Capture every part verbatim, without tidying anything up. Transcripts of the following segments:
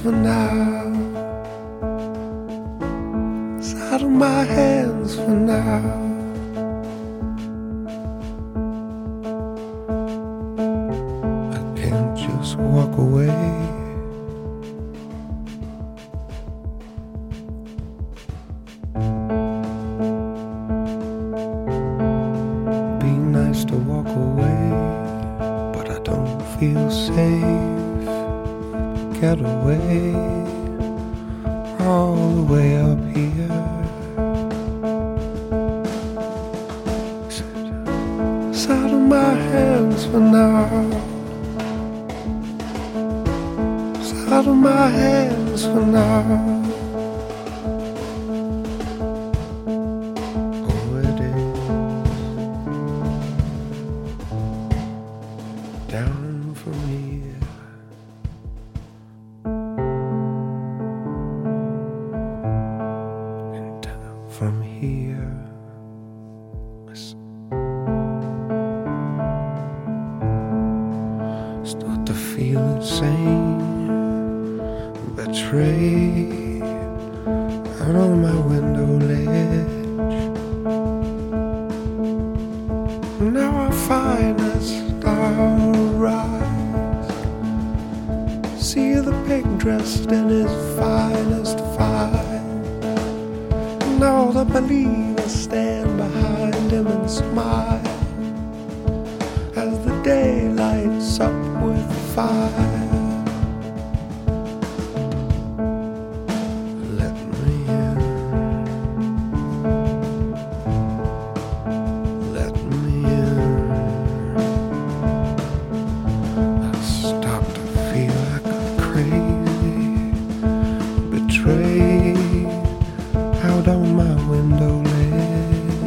for now. It's out of my hands for now. I can't just walk away. Be nice to walk away, but I don't feel safe. Get away, all the way up here. It's out of my hands for now. It's out of my hands for now. Oh, it is down from here. From here, I start to feel insane, betrayed out on my window ledge. Now I find a star rise, see the pig dressed in his finest fine. All the believers stand behind him and smile as the day lights up with fire. Let me in, let me in. I start to feel like I'm crazy, betrayed out on my window ledge.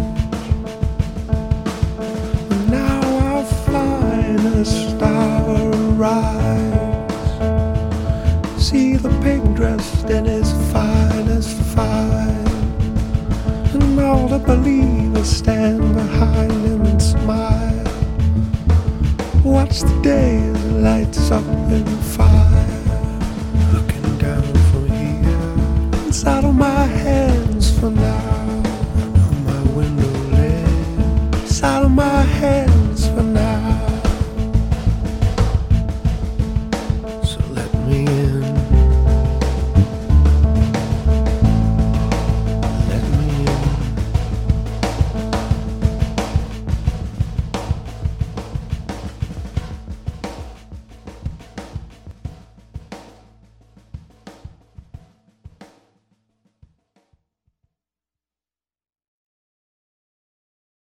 Now I fly in a star rise, see the pig dressed in his finest fine, and all the believers stand behind him and smile. Watch the day as it lights up in fire. Looking down from here, it's out of my hands for now.